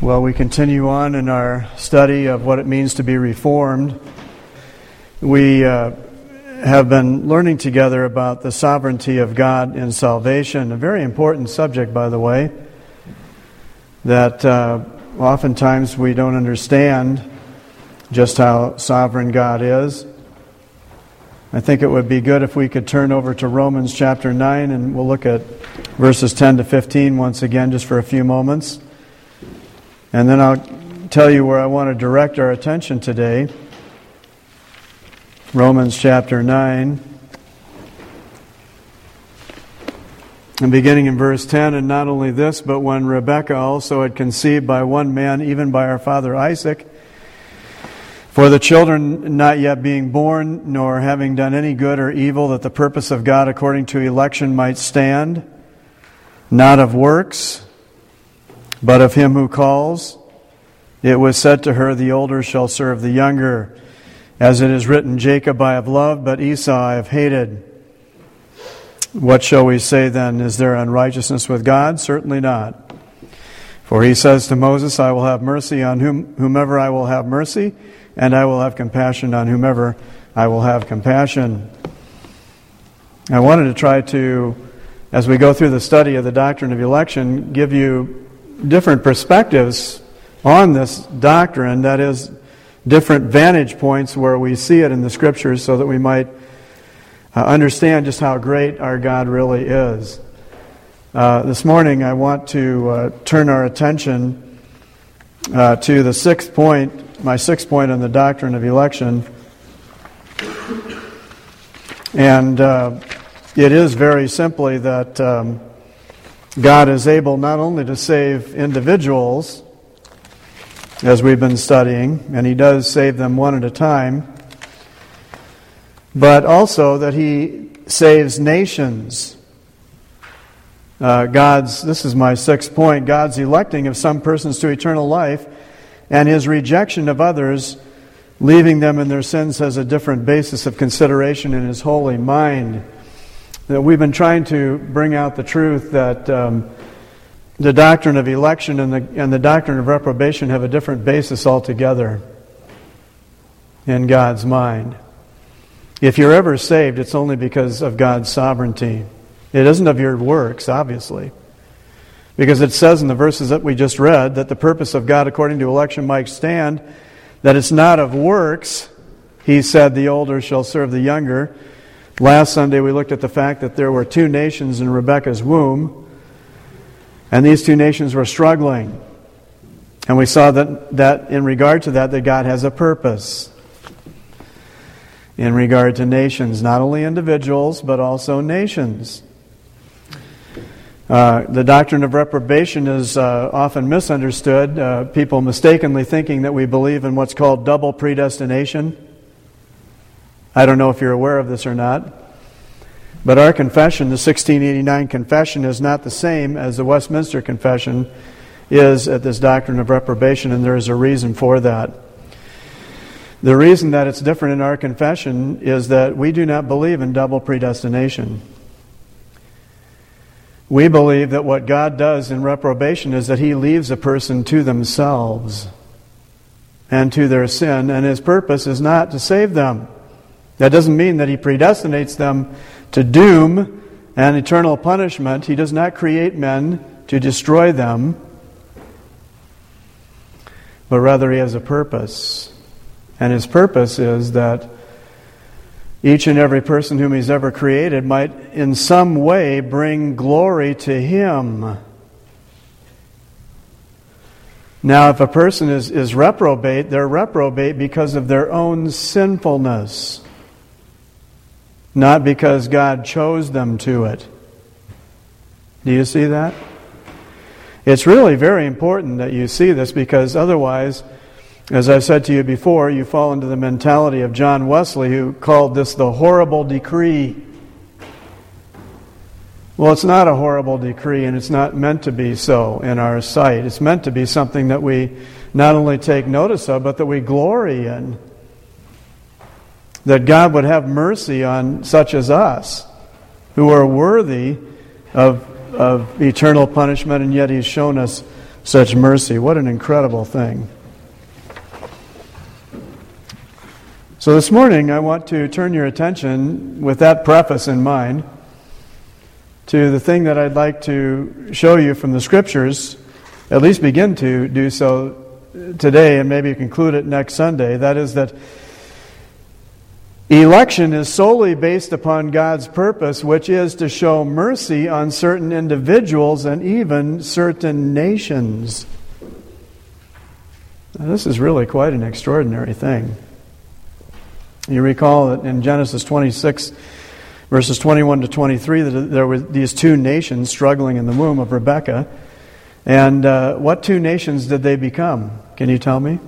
Well, we continue on in our study of what it means to be reformed. We have been learning together about the sovereignty of God in salvation, a very important subject, by the way, that oftentimes we don't understand just how sovereign God is. I think it would be good if we could turn over to Romans chapter 9, and we'll look at verses 10 to 15 once again, just for a few moments. And then I'll tell you where I want to direct our attention today. Romans chapter 9. And beginning in verse 10, and not only this, but when Rebekah also had conceived by one man, even by our father Isaac, for the children not yet being born, nor having done any good or evil, that the purpose of God according to election might stand, not of works, but of him who calls, it was said to her, the older shall serve the younger. As it is written, Jacob I have loved, but Esau I have hated. What shall we say then? Is there unrighteousness with God? Certainly not. For he says to Moses, I will have mercy on whomever I will have mercy, and I will have compassion on whomever I will have compassion. I wanted to try to, as we go through the study of the doctrine of election, give you different perspectives on this doctrine, that is, different vantage points where we see it in the Scriptures, so that we might understand just how great our God really is. This morning I want to turn our attention to the sixth point, my sixth point on the doctrine of election. And it is very simply that God is able not only to save individuals, as we've been studying, and He does save them one at a time, but also that He saves nations. This is my sixth point, God's electing of some persons to eternal life, and His rejection of others, leaving them in their sins, has a different basis of consideration in His holy mind. That we've been trying to bring out the truth that the doctrine of election and the doctrine of reprobation have a different basis altogether in God's mind. If you're ever saved, it's only because of God's sovereignty. It isn't of your works, obviously. Because it says in the verses that we just read that the purpose of God according to election might stand, that it's not of works. He said, the older shall serve the younger. Last Sunday we looked at the fact that there were two nations in Rebekah's womb, and these two nations were struggling. And we saw that in regard to that God has a purpose in regard to nations, not only individuals, but also nations. The doctrine of reprobation is often misunderstood, people mistakenly thinking that we believe in what's called double predestination. I don't know if you're aware of this or not, but our confession, the 1689 confession, is not the same as the Westminster Confession is at this doctrine of reprobation, and there is a reason for that. The reason that it's different in our confession is that we do not believe in double predestination. We believe that what God does in reprobation is that He leaves a person to themselves and to their sin, and His purpose is not to save them. That doesn't mean that He predestinates them to doom and eternal punishment. He does not create men to destroy them, but rather He has a purpose. And His purpose is that each and every person whom He's ever created might in some way bring glory to Him. Now, if a person is reprobate, they're reprobate because of their own sinfulness, not because God chose them to it. Do you see that? It's really very important that you see this, because otherwise, as I said to you before, you fall into the mentality of John Wesley, who called this the horrible decree. Well, it's not a horrible decree, and it's not meant to be so in our sight. It's meant to be something that we not only take notice of, but that we glory in. That God would have mercy on such as us, who are worthy of eternal punishment, and yet He's shown us such mercy. What an incredible thing. So this morning I want to turn your attention, with that preface in mind, to the thing that I'd like to show you from the Scriptures, at least begin to do so today and maybe conclude it next Sunday. That is that election is solely based upon God's purpose, which is to show mercy on certain individuals and even certain nations. Now, this is really quite an extraordinary thing. You recall that in Genesis 26, verses 21 to 23, that there were these two nations struggling in the womb of Rebekah. And what two nations did they become? Can you tell me?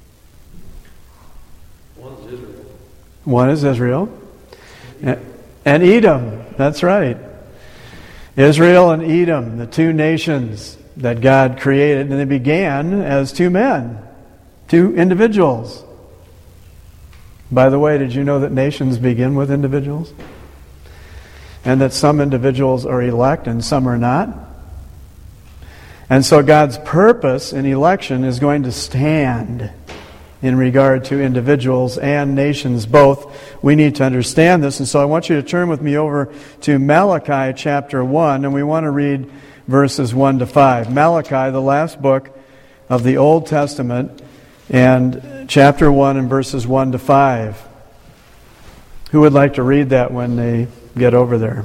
One is Israel. And Edom. That's right. Israel and Edom, the two nations that God created. And they began as two men, two individuals. By the way, did you know that nations begin with individuals? And that some individuals are elect and some are not? And so God's purpose in election is going to stand in regard to individuals and nations both. We need to understand this. And so I want you to turn with me over to Malachi chapter 1, and we want to read verses 1 to 5. Malachi, the last book of the Old Testament, and chapter 1 and verses 1 to 5. Who would like to read that when they get over there?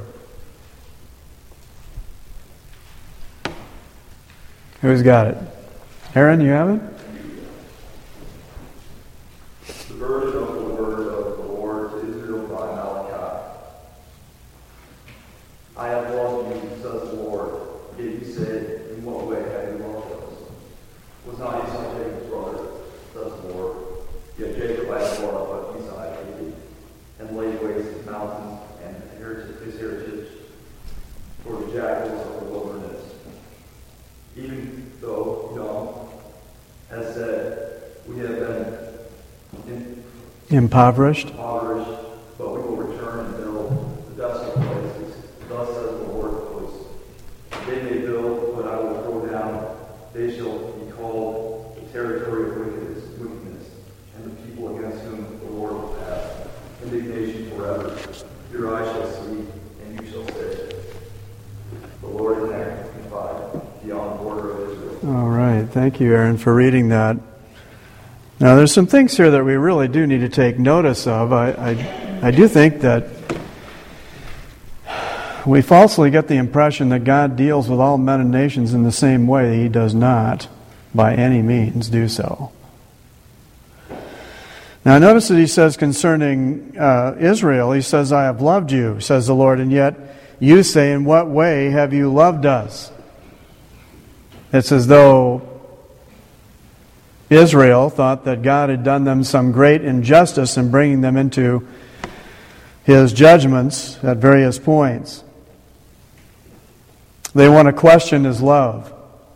Who's got it? Aaron, you have it? The version of the word of the Lord to Israel by Malachi. I have loved you, says the Lord. Yet you say, in what way have you loved us? Was not Esau Jacob's brother, says the Lord. Yet Jacob I have loved, but Esau I hated, and laid waste his mountains and his heritage for the jackals of the wilderness. Even though Edom has said, we have been impoverished, but we will return and build the desolate places. Thus says the Lord of hosts. They may build, but I will throw down. They shall be called the territory of wickedness, and the people against whom the Lord will pass indignation forever. Your eyes shall see, and you shall say, the Lord is magnified beyond the border of Israel. All right. Thank you, Aaron, for reading that. Now, there's some things here that we really do need to take notice of. I do think that we falsely get the impression that God deals with all men and nations in the same way. He does not, by any means, do so. Now, notice that he says concerning Israel, he says, I have loved you, says the Lord, and yet you say, in what way have you loved us? It's as though Israel thought that God had done them some great injustice in bringing them into His judgments at various points. They want to question His love.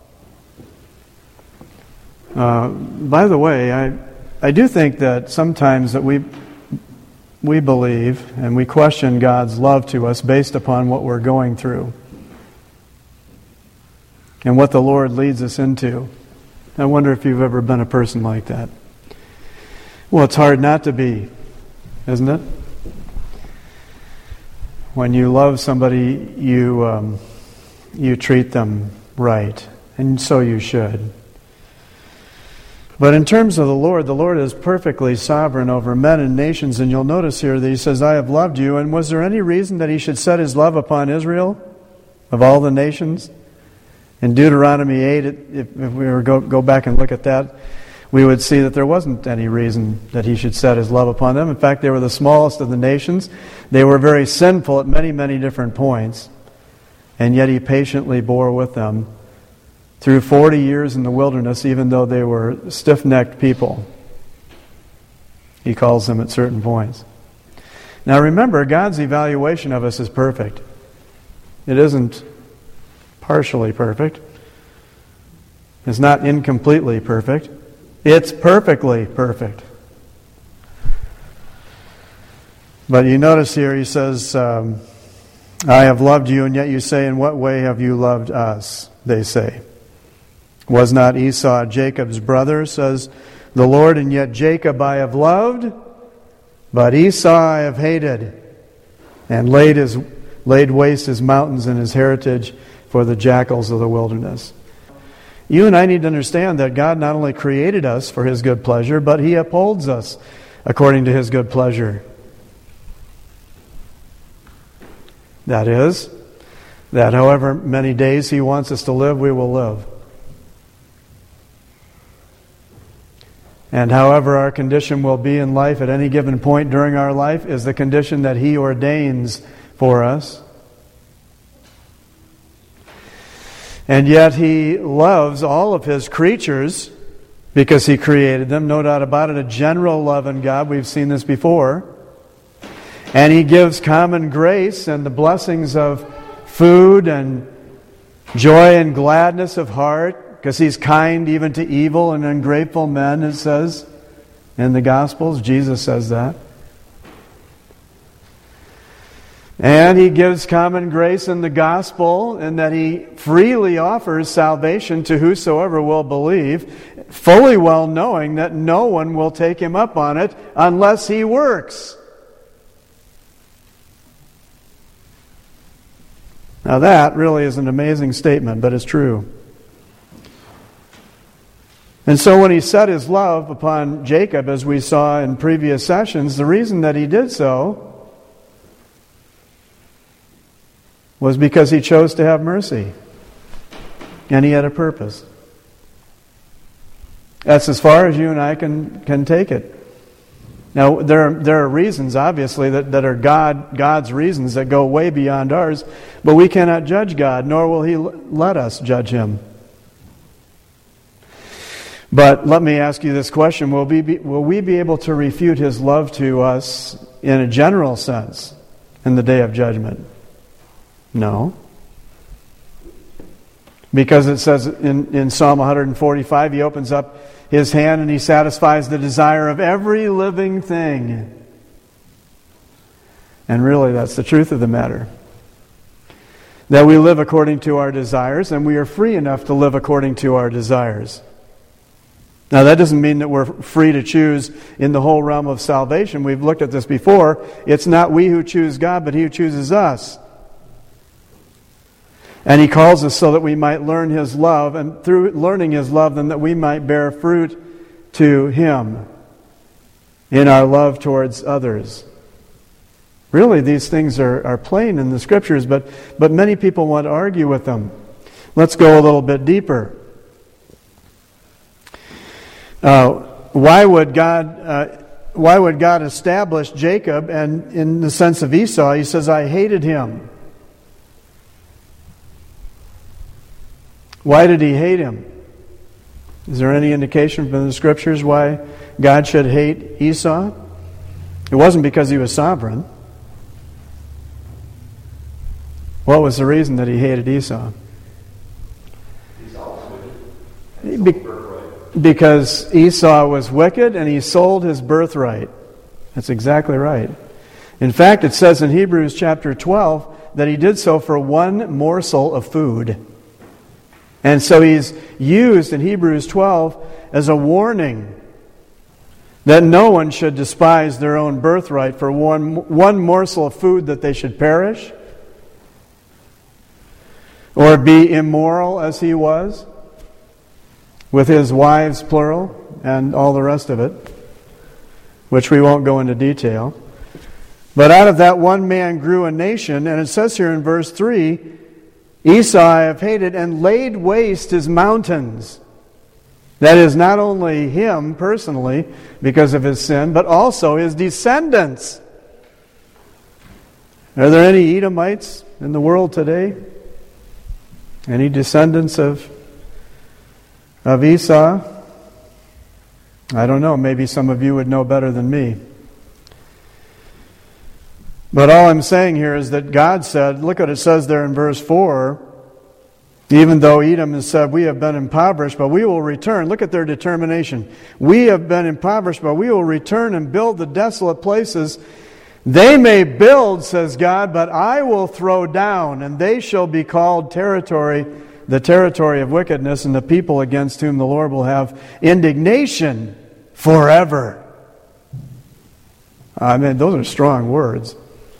By the way, I do think that sometimes that we believe and we question God's love to us based upon what we're going through and what the Lord leads us into. I wonder if you've ever been a person like that. Well, it's hard not to be, isn't it? When you love somebody, you treat them right, and so you should. But in terms of the Lord is perfectly sovereign over men and nations, and you'll notice here that He says, I have loved you. And was there any reason that He should set His love upon Israel, of all the nations? In Deuteronomy 8, if we were go back and look at that, we would see that there wasn't any reason that He should set His love upon them. In fact, they were the smallest of the nations. They were very sinful at many, many different points. And yet He patiently bore with them through 40 years in the wilderness, even though they were stiff-necked people. He calls them at certain points. Now remember, God's evaluation of us is perfect. It isn't partially perfect. It's not incompletely perfect. It's perfectly perfect. But you notice here He says, I have loved you, and yet you say, in what way have you loved us? They say. Was not Esau Jacob's brother, says the Lord, and yet Jacob I have loved, but Esau I have hated, and laid waste his mountains and his heritage for the jackals of the wilderness. You and I need to understand that God not only created us for His good pleasure, but He upholds us according to His good pleasure. That is, that however many days He wants us to live, we will live. And however our condition will be in life at any given point during our life is the condition that He ordains for us. And yet He loves all of His creatures because He created them. No doubt about it, a general love in God. We've seen this before. And He gives common grace and the blessings of food and joy and gladness of heart, because He's kind even to evil and ungrateful men, it says in the Gospels. Jesus says that. And He gives common grace in the gospel in that He freely offers salvation to whosoever will believe, fully well knowing that no one will take Him up on it unless he works. Now that really is an amazing statement, but it's true. And so when He set His love upon Jacob, as we saw in previous sessions, the reason that He did so was because He chose to have mercy. And He had a purpose. That's as far as you and I can take it. Now, there are reasons, obviously, that are God's reasons that go way beyond ours, but we cannot judge God, nor will He let us judge Him. But let me ask you this question. Will we be able to refute His love to us in a general sense in the day of judgment? No. Because it says in Psalm 145, He opens up His hand and He satisfies the desire of every living thing. And really, that's the truth of the matter. That we live according to our desires, and we are free enough to live according to our desires. Now, that doesn't mean that we're free to choose in the whole realm of salvation. We've looked at this before. It's not we who choose God, but He who chooses us. And He calls us so that we might learn His love, and through learning His love, then that we might bear fruit to Him in our love towards others. Really, these things are plain in the Scriptures, but many people want to argue with them. Let's go a little bit deeper. Why would God establish Jacob? And in the sense of Esau, He says, I hated him. Why did He hate him? Is there any indication from the Scriptures why God should hate Esau? It wasn't because he was sovereign. What was the reason that He hated Esau? Because Esau was wicked and he sold his birthright. That's exactly right. In fact, it says in Hebrews chapter 12 that he did so for one morsel of food. And so he's used in Hebrews 12 as a warning that no one should despise their own birthright for one morsel of food, that they should perish or be immoral as he was, with his wives, plural, and all the rest of it, which we won't go into detail. But out of that one man grew a nation, and it says here in verse 3, Esau I have hated and laid waste his mountains. That is, not only him personally because of his sin, but also his descendants. Are there any Edomites in the world today? Any descendants of Esau? I don't know. Maybe some of you would know better than me. But all I'm saying here is that God said, look what it says there in verse 4, even though Edom has said, we have been impoverished, but we will return. Look at their determination. We have been impoverished, but we will return and build the desolate places. They may build, says God, but I will throw down, and they shall be called territory the territory of wickedness and the people against whom the Lord will have indignation forever. I mean, those are strong words.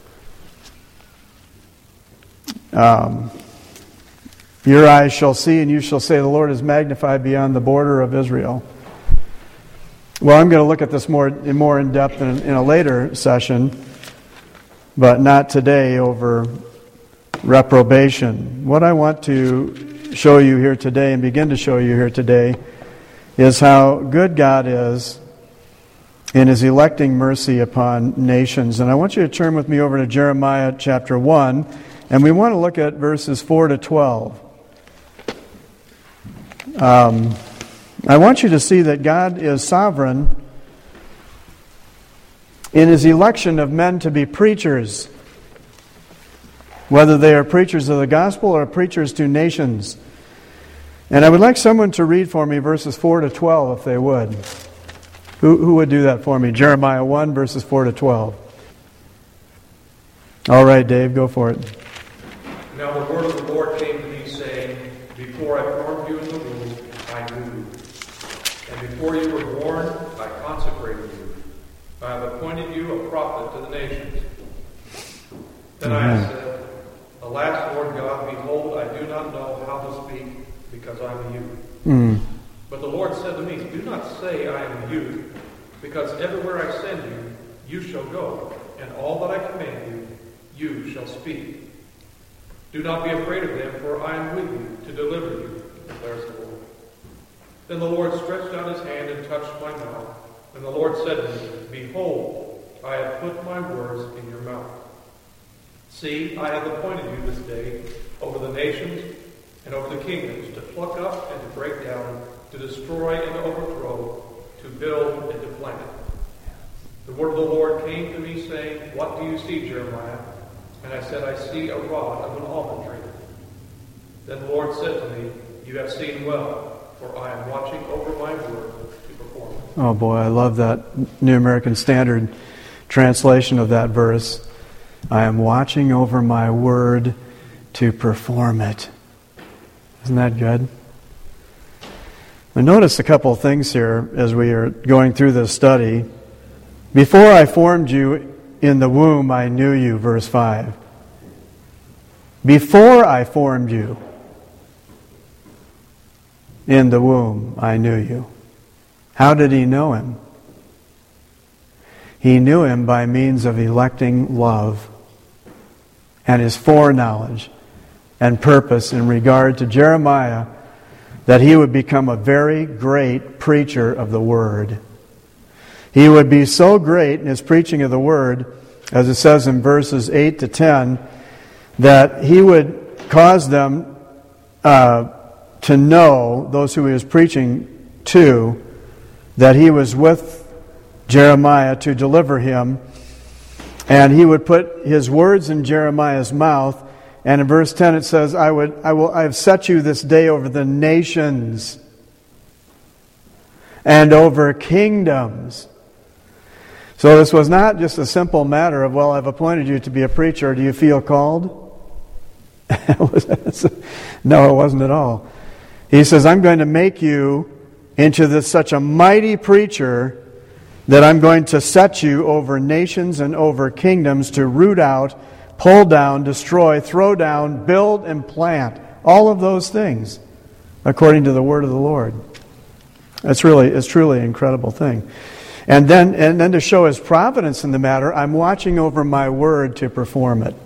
Your eyes shall see, and you shall say, the Lord is magnified beyond the border of Israel. Well, I'm going to look at this more in depth in a later session, but not today over reprobation. What I want to show you here today and begin to show you here today is how good God is in His electing mercy upon nations. And I want you to turn with me over to Jeremiah chapter 1, and we want to look at verses 4 to 12. I want you to see that God is sovereign in His election of men to be preachers, whether they are preachers of the gospel or preachers to nations. And I would like someone to read for me verses 4 to 12, if they would. Who would do that for me? Jeremiah 1, verses 4 to 12. All right, Dave, go for it. Now the word of the Lord came to me, saying, Before I formed you in the womb, I knew you. And before you were born, I consecrated you. I have appointed you a prophet to the nations. Then I said, Alas, Lord God, behold, I do not know how to speak, because I am a youth. But the Lord said to me, Do not say I am a youth, because everywhere I send you, you shall go, and all that I command you, you shall speak. Do not be afraid of them, for I am with you to deliver you, declares the Lord. Then the Lord stretched out His hand and touched my mouth. And the Lord said to me, Behold, I have put my words in your mouth. See, I have appointed you this day over the nations and over the kingdoms, to pluck up and to break down, to destroy and to overthrow, to build and to plant. The word of the Lord came to me, saying, What do you see, Jeremiah? And I said, I see a rod of an almond tree. Then the Lord said to me, You have seen well, for I am watching over my word to perform it. Oh boy, I love that New American Standard translation of that verse. I am watching over my word to perform it. Isn't that good? I notice a couple of things here as we are going through this study. Before I formed you in the womb, I knew you, verse 5. Before I formed you in the womb, I knew you. How did He know him? He knew him by means of electing love and His foreknowledge and purpose in regard to Jeremiah, that he would become a very great preacher of the Word. He would be so great in his preaching of the Word, as it says in verses 8 to 10, that he would cause them to know, those who he was preaching to, that he was with Jeremiah to deliver him. And he would put his words in Jeremiah's mouth. And in verse 10 it says, I have set you this day over the nations and over kingdoms. So this was not just a simple matter of, well, I've appointed you to be a preacher. Do you feel called? No, it wasn't at all. He says, I'm going to make you into such a mighty preacher that I'm going to set you over nations and over kingdoms to root out, pull down, destroy, throw down, build, and plant. All of those things, according to the word of the Lord. It's truly an incredible thing. And then to show His providence in the matter, I'm watching over my word to perform it.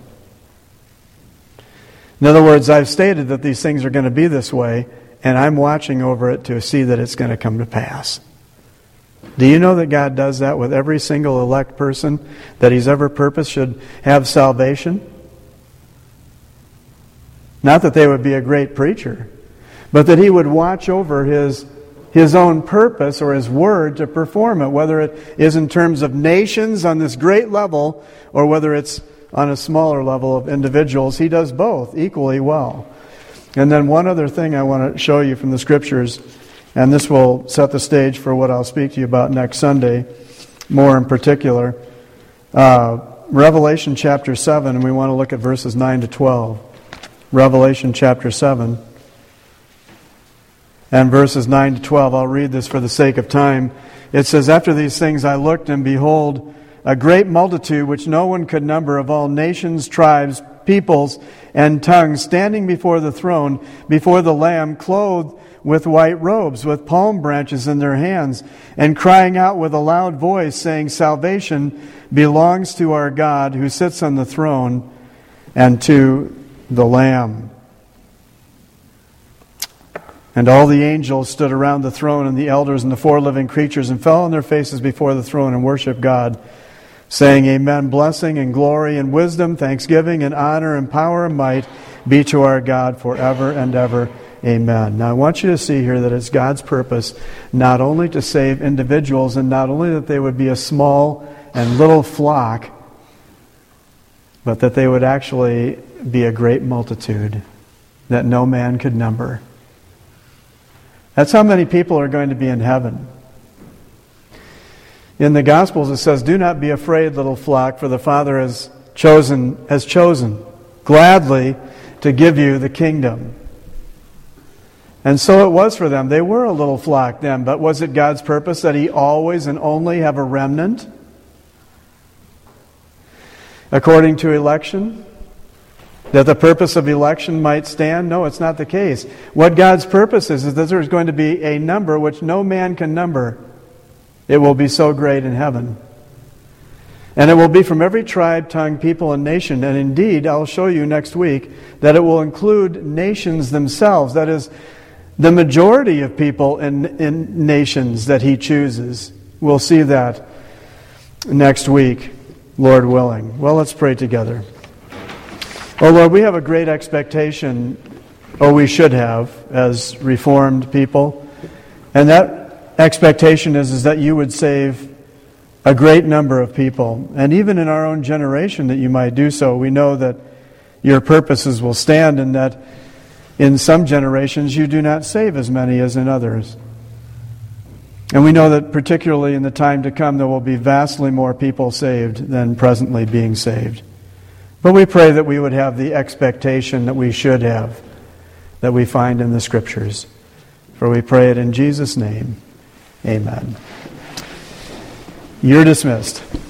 In other words, I've stated that these things are going to be this way, and I'm watching over it to see that it's going to come to pass. Do you know that God does that with every single elect person that He's ever purposed should have salvation? Not that they would be a great preacher, but that He would watch over His own purpose or His word to perform it, whether it is in terms of nations on this great level or whether it's on a smaller level of individuals. He does both equally well. And then one other thing I want to show you from the Scriptures, and this will set the stage for what I'll speak to you about next Sunday, more in particular. Revelation chapter 7, and we want to look at verses 9 to 12. Revelation chapter 7. and verses 9 to 12. I'll read this for the sake of time. It says, "After these things I looked, and behold, a great multitude which no one could number, of all nations, tribes, peoples, and tongues, standing before the throne, before the Lamb, clothed with white robes, with palm branches in their hands, and crying out with a loud voice, saying, Salvation belongs to our God who sits on the throne and to the Lamb. And all the angels stood around the throne, and the elders and the 4 living creatures, and fell on their faces before the throne and worshiped God, saying, Amen. Blessing and glory and wisdom, thanksgiving and honor and power and might be to our God forever and ever. Amen." Now I want you to see here that it's God's purpose not only to save individuals, and not only that they would be a small and little flock, but that they would actually be a great multitude that no man could number. That's how many people are going to be in heaven. In the Gospels it says, "Do not be afraid, little flock, for the Father has chosen gladly to give you the kingdom." And so it was for them. They were a little flock then, but was it God's purpose that He always and only have a remnant? According to election? That the purpose of election might stand? No, it's not the case. What God's purpose is that there's going to be a number which no man can number. It will be so great in heaven. And it will be from every tribe, tongue, people, and nation. And indeed, I'll show you next week that it will include nations themselves. That is, the majority of people in nations that He chooses. We'll see that next week, Lord willing. Well, let's pray together. Oh Lord, we have a great expectation, or we should have, as Reformed people. And that expectation is that You would save a great number of people. And even in our own generation that You might do so. We know that Your purposes will stand, and that in some generations You do not save as many as in others. And we know that particularly in the time to come there will be vastly more people saved than presently being saved. But we pray that we would have the expectation that we should have, that we find in the Scriptures. For we pray it in Jesus' name. Amen. You're dismissed.